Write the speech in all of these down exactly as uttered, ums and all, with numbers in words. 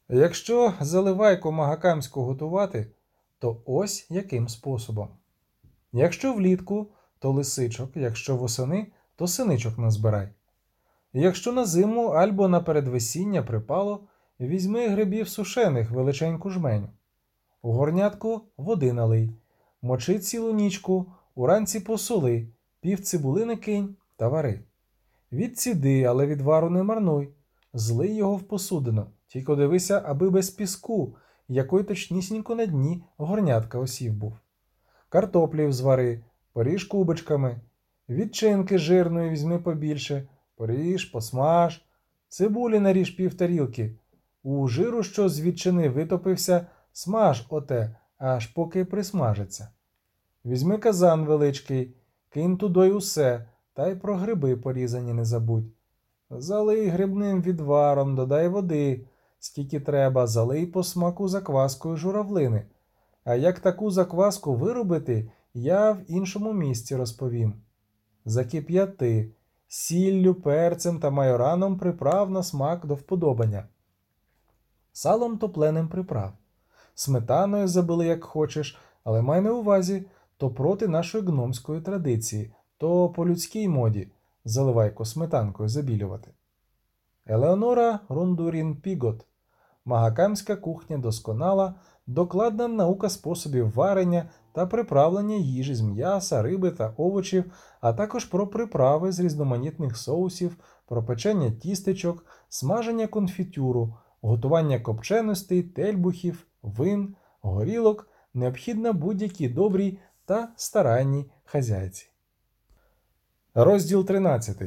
Якщо заливайку магакамську готувати, то ось яким способом. Якщо влітку, то лисичок, якщо восени, то синичок назбирай. Якщо на зиму або на передвесіння припало, візьми грибів сушених величеньку жменю. У горнятку води налий, мочи цілу нічку, уранці посоли, пів цибулини кинь та вари. Відціди, але відвару не марнуй, злий його в посудину, тільки дивися, аби без піску, якої точнісінько на дні горнятка осів був. Картоплів звари, поріж кубочками, відчинки жирної візьми побільше, поріж, посмаж, цибулі наріж пів тарілки, у жиру, що з відчини витопився, смаж оте, аж поки присмажиться. Візьми казан величкий, кинь тудой усе, та й про гриби порізані не забудь. Залий грибним відваром, додай води, скільки треба, залий по смаку закваскою журавлини. А як таку закваску виробити, я в іншому місці розповім. Закип'яти, сіллю, перцем та майораном приправ на смак до вподобання. Салом топленим приправ. Сметаною забили, як хочеш, але май на увазі, то проти нашої гномської традиції, то по людській моді заливайку сметанкою забілювати. Елеонора Рундурін Пігот. Магакамська кухня досконала, докладна наука способів варення та приправлення їжі з м'яса, риби та овочів, а також про приправи з різноманітних соусів, про печення тістечок, смаження конфітюру, готування копченостей, тельбухів, вин, горілок, необхідна будь-якій добрій та старанній хазяйці. Розділ тринадцятий.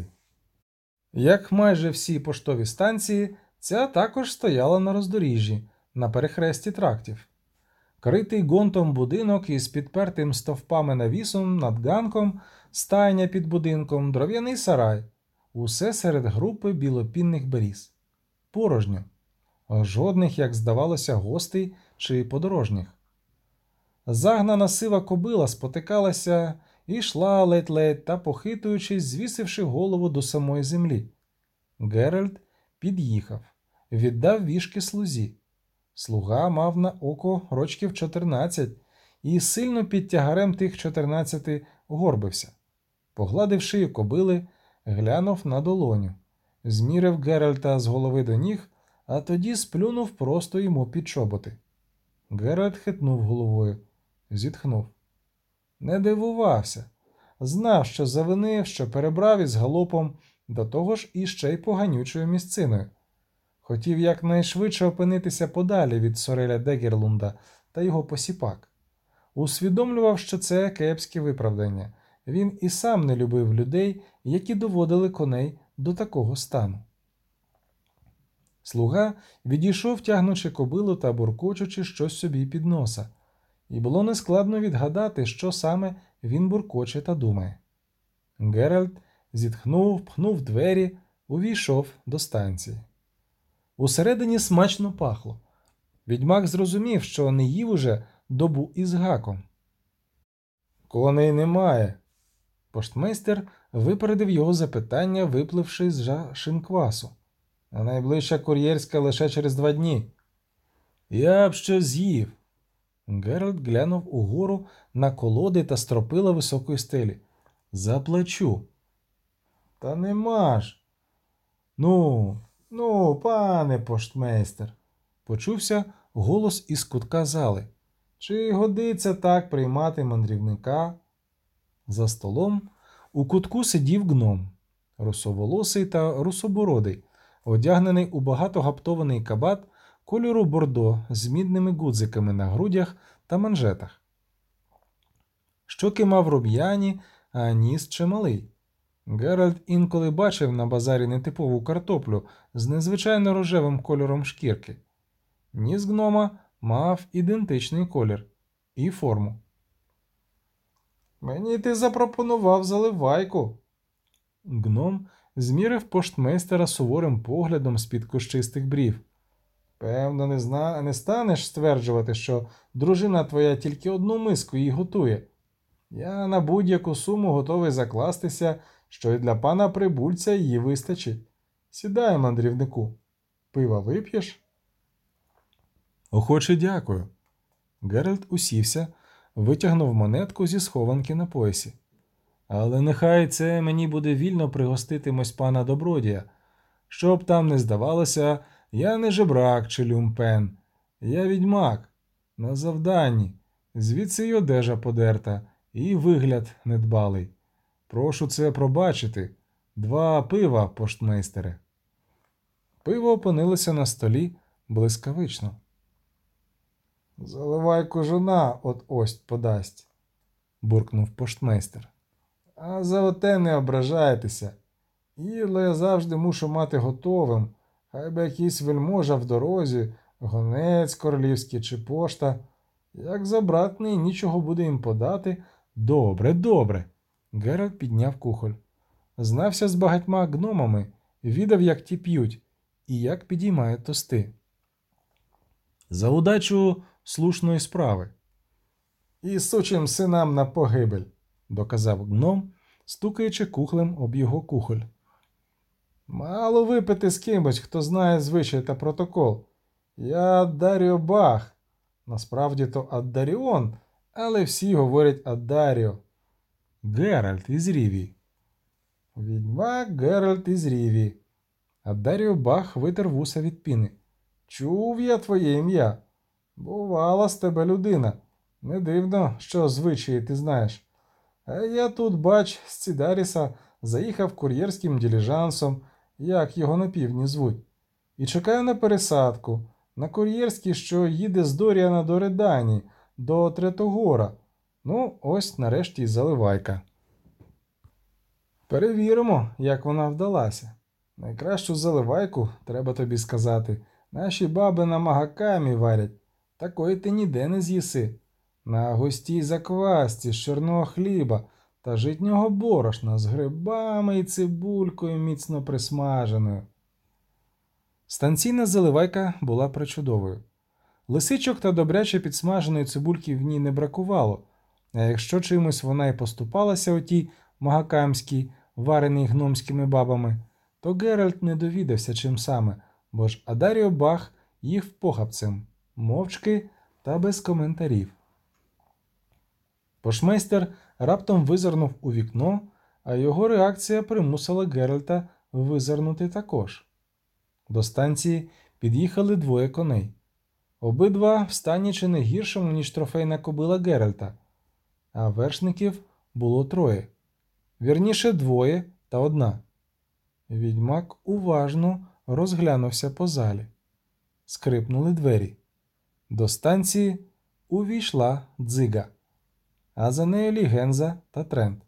Як майже всі поштові станції, ця також стояла на роздоріжжі, на перехресті трактів. Критий ґрунтом будинок із підпертим стовпами навісом над ганком, стайня під будинком, дров'яний сарай. Усе серед групи білопінних беріз. Порожньо. Жодних, як здавалося, гостей чи подорожніх. Загнана сива кобила спотикалася і йшла ледь-ледь та, похитуючись, звісивши голову до самої землі. Геральт під'їхав, віддав вішки слузі. Слуга мав на око рочків чотирнадцять і сильно під тягарем тих чотирнадцяти горбився. Погладив шию кобили, глянув на долоню. Змірив Геральта з голови до ніг, а тоді сплюнув просто йому під чоботи. Геральт хитнув головою, зітхнув. Не дивувався. Знав, що завинив, що перебрав із галопом, до того ж іще й поганючою місциною. Хотів якнайшвидше опинитися подалі від Сореля Дегерлунда та його посіпак. Усвідомлював, що це кепське виправдання. Він і сам не любив людей, які доводили коней до такого стану. Слуга відійшов, тягнучи кобилу та буркочучи щось собі під носа. І було нескладно відгадати, що саме він буркоче та думає. Геральт зітхнув, пхнув двері, увійшов до станції. Усередині смачно пахло. Відьмак зрозумів, що не їв уже добу із гаком. «Коней немає». Поштмейстер випередив його запитання, випливши з шинквасу. «А найближча кур'єрська лише через два дні». «Я б що з'їв». Геральт глянув угору на колоди та стропила високої стелі. «Заплачу». «Та нема ж». «Ну, ну, пане поштмейстер», – почувся голос із кутка зали. «Чи годиться так приймати мандрівника?» За столом у кутку сидів гном, русоволосий та русобородий, одягнений у багатогаптований кабат кольору бордо з мідними гудзиками на грудях та манжетах. Щоки мав рум'яні, а ніс чималий. Геральт інколи бачив на базарі нетипову картоплю з незвичайно рожевим кольором шкірки. Ніс гнома мав ідентичний колір і форму. «Мені ти запропонував заливайку». Гном змірив поштмейстера суворим поглядом з-під кущистих брів. «Певно, не, зна... не станеш стверджувати, що дружина твоя тільки одну миску їй готує. Я на будь-яку суму готовий закластися, що і для пана прибульця її вистачить. Сідай, мандрівнику. Пива вип'єш?» Охоче дякую. Геральт усівся, витягнув монетку зі схованки на поясі. Але нехай це мені буде вільно пригоститимось пана добродія. Щоб там не здавалося, я не жебрак чи люмпен. Я відьмак. На завданні. Звідси й одежа подерта, і вигляд недбалий. Прошу це пробачити. Два пива, поштмейстере. Пиво опинилося на столі блискавично. Заливай кожуна, от ось подасть, буркнув поштмейстер. А за оте не ображайтеся. Їдло я завжди мушу мати готовим, хай би якийсь вельможа в дорозі, гонець королівський чи пошта. Як забратний, нічого буде їм подати. Добре, добре. Геральт підняв кухоль. Знався з багатьма гномами, відав, як ті п'ють, і як підіймають тости. За удачу слушної справи. І сучим синам на погибель, доказав гном, стукаючи кухлем об його кухоль. Мало випити з кимось, хто знає звичай та протокол. Я Даріо Бах. Насправді то Аддаріон, але всі говорять Аддаріо. Геральт із Рівії. Відьмак Геральт із Рівії. Аддаріо Бах витер вуса від піни. Чув я твоє ім'я. Бувала з тебе людина. Не дивно, що звичаї ти знаєш. А я тут, бач, з Цідаріса заїхав кур'єрським діліжансом, як його на півдні звуть, і чекаю на пересадку, на кур'єрський, що їде з Доріана до Редані, до Третогора. Ну, ось нарешті й заливайка. Перевіримо, як вона вдалася. Найкращу заливайку, треба тобі сказати, наші баби на магакамі варять. Такої ти ніде не з'їси. На густій заквасці з чорного хліба та житнього борошна з грибами і цибулькою міцно присмаженою. Станційна заливайка була пречудовою. Лисичок та добряче підсмаженої цибульки в ній не бракувало, а якщо чимось вона й поступалася у тій магакамській, вареній гномськими бабами, то Геральт не довідався чим саме, бо ж Аддаріо Бах їв похапцем, мовчки та без коментарів. Пошмейстер раптом визирнув у вікно, а його реакція примусила Геральта визирнути також. До станції під'їхали двоє коней. Обидва в стані чи не гіршому, ніж трофейна кобила Геральта, а вершників було троє. Вірніше, двоє та одна. Відьмак уважно розглянувся по залі. Скрипнули двері. До станції увійшла Дзига, а за нею Лігенза та Трент.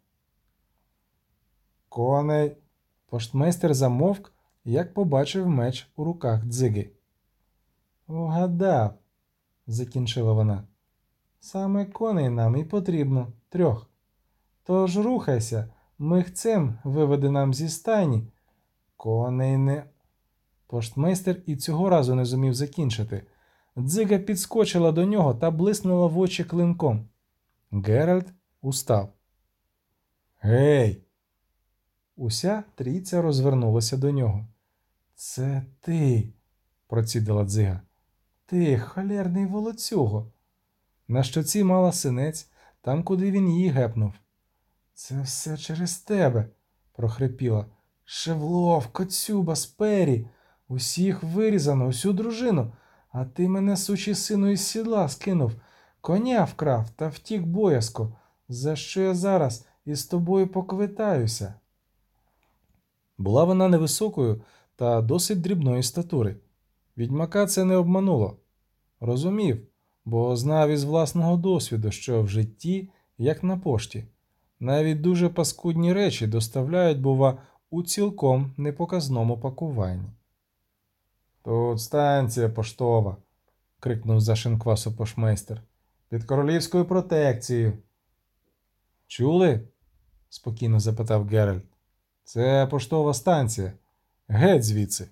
Коней. Поштмейстер замовк, як побачив меч у руках Дзиги. Вгадав, закінчила вона. Саме коней нам і потрібно, трьох. Тож рухайся, михцем виведи нам зі стайні. Коней не... Поштмейстер і цього разу не зумів закінчити. Дзига підскочила до нього та блиснула в очі клинком. Геральт устав. Гей! Уся трійця розвернулася до нього. Це ти, процідила Дзига. Ти, холерний волоцюго. На щоці мала синець, там, куди він її гепнув. Це все через тебе, прохрипіла. Шевлов, Коцюба, Спері, усіх вирізано, усю дружину, а ти мене, сучий сину, із сідла скинув, коня вкрав та втік боязко, за що я зараз із тобою поквитаюся. Була вона невисокою та досить дрібної статури. Відьмака це не обмануло. Розумів, бо знав із власного досвіду, що в житті, як на пошті, навіть дуже паскудні речі доставляють, бува, у цілком непоказному пакуванні. «Тут станція поштова», – крикнув за шинквасу пошмейстер. «Під королівською протекцією». «Чули?» – спокійно запитав Геральт. «Це поштова станція. Геть звідси».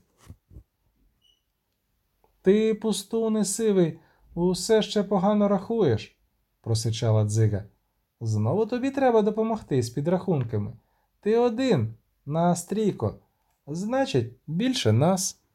«Ти, пустуне сивий, усе ще погано рахуєш», – просичала Дзига. «Знову тобі треба допомогти з підрахунками. Ти один, нас трійко. Значить, більше нас».